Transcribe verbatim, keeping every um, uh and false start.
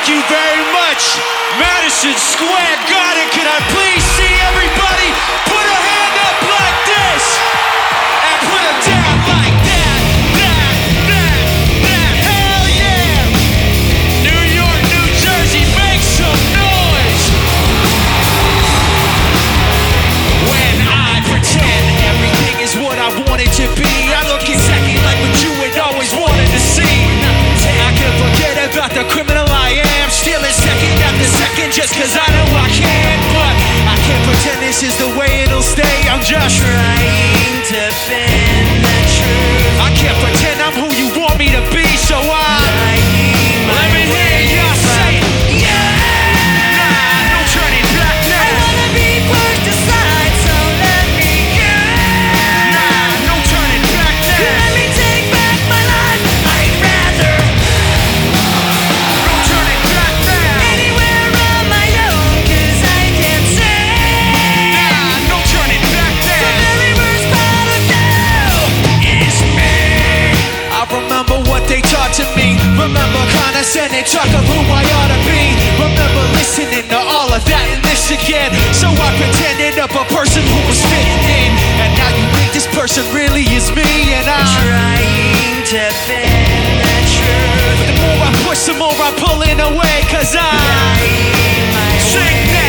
you very much. Madison Square Garden, can I please see everybody put a hand up like this and put them down like that, that, that, that. Hell yeah! New York, New Jersey, make some noise. When I pretend everything is what I want it to be, I look exactly like what you had always wanted to see. I can forget about the criminal I am, stealing second after second just cause I know I can. But I can't pretend this is the way it'll stay. I'm just trying to bend the truth. I can't pretend I'm who you want me to be, so I let me hear y'all say yeah. Nah, no turning back now. I wanna be pushed aside, so let me go. Nah, no turning back now. Let me take back my life. I'd rather no turning back now. Anywhere on my own, cause I can say nah, no turning back now. The very worst part of you is me. I remember what they taught to me. Remember condescending talk of who I ought to be. Remember listening to all of that and this again. So I pretended up a person who was fitting in. And now you think this person really is me. And I'm trying to bend the truth. But the more I push, the more I'm pulling away. Cause I sing that.